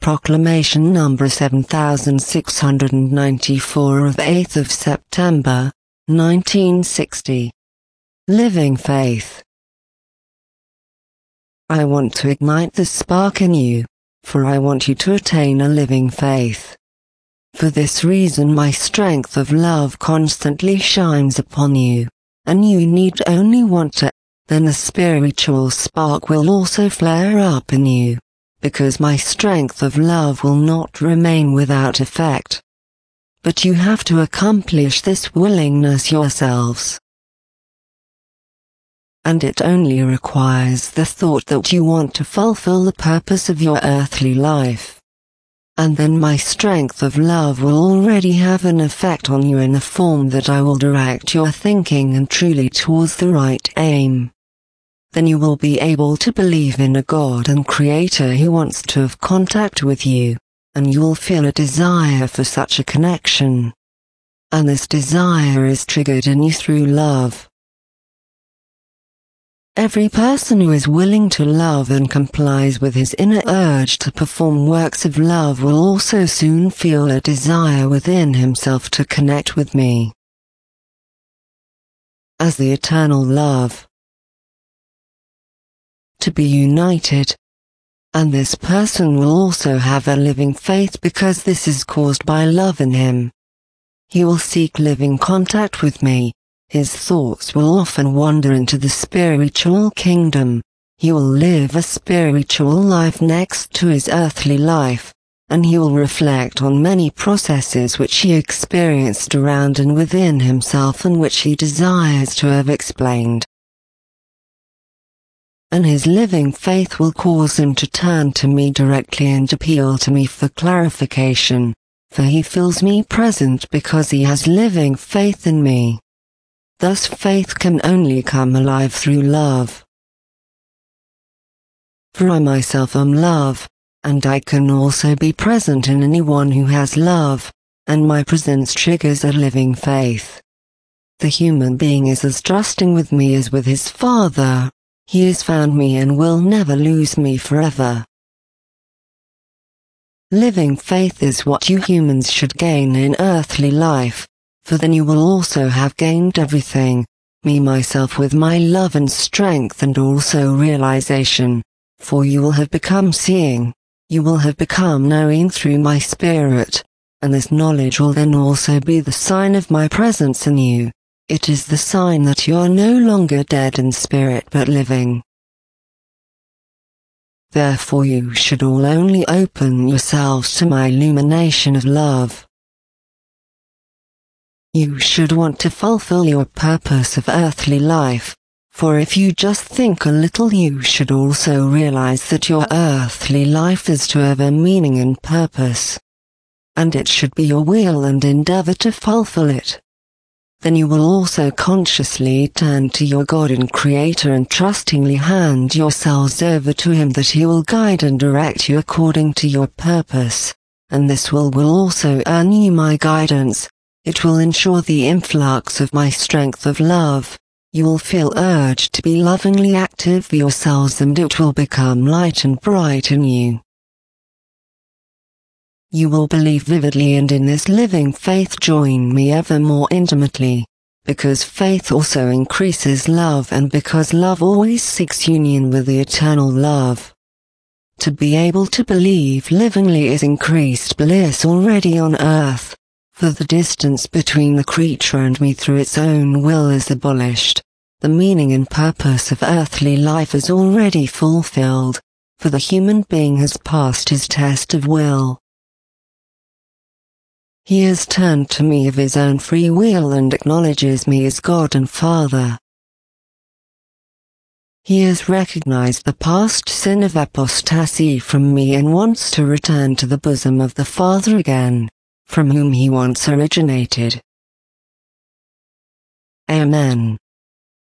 Proclamation number 7694 of 8th of September, 1960. Living Faith. I want to ignite the spark in you, for I want you to attain a living faith. For this reason my strength of love constantly shines upon you, and you need only want to, then the spiritual spark will also flare up in you, because my strength of love will not remain without effect. But you have to accomplish this willingness yourselves. And it only requires the thought that you want to fulfill the purpose of your earthly life. And then my strength of love will already have an effect on you in the form that I will direct your thinking and truly towards the right aim. Then you will be able to believe in a God and Creator who wants to have contact with you, and you will feel a desire for such a connection. And this desire is triggered in you through love. Every person who is willing to love and complies with his inner urge to perform works of love will also soon feel a desire within himself to connect with me as the eternal love, to be united, and this person will also have a living faith because this is caused by love in him. He will seek living contact with me. His thoughts will often wander into the spiritual kingdom. He will live a spiritual life next to his earthly life, and he will reflect on many processes which he experienced around and within himself and which he desires to have explained. And his living faith will cause him to turn to me directly and appeal to me for clarification, for he feels me present because he has living faith in me. Thus faith can only come alive through love. For I myself am love, and I can also be present in anyone who has love, and my presence triggers a living faith. The human being is as trusting with me as with his Father. He has found me and will never lose me forever. Living faith is what you humans should gain in earthly life, for then you will also have gained everything, me myself with my love and strength and also realization, for you will have become seeing, you will have become knowing through my spirit, and this knowledge will then also be the sign of my presence in you. It is the sign that you are no longer dead in spirit but living. Therefore you should all only open yourselves to my illumination of love. You should want to fulfill your purpose of earthly life, for if you just think a little you should also realize that your earthly life is to have a meaning and purpose, and it should be your will and endeavor to fulfill it. Then you will also consciously turn to your God and Creator and trustingly hand yourselves over to Him that He will guide and direct you according to your purpose, and this will also earn you my guidance. It will ensure the influx of my strength of love. You will feel urged to be lovingly active for yourselves and it will become light and bright in you. You will believe vividly and in this living faith join me ever more intimately, because faith also increases love and because love always seeks union with the eternal love. To be able to believe livingly is increased bliss already on earth. For the distance between the creature and me through its own will is abolished. The meaning and purpose of earthly life is already fulfilled, for the human being has passed his test of will. He has turned to me of his own free will and acknowledges me as God and Father. He has recognized the past sin of apostasy from me and wants to return to the bosom of the Father again, from whom he once originated. Amen.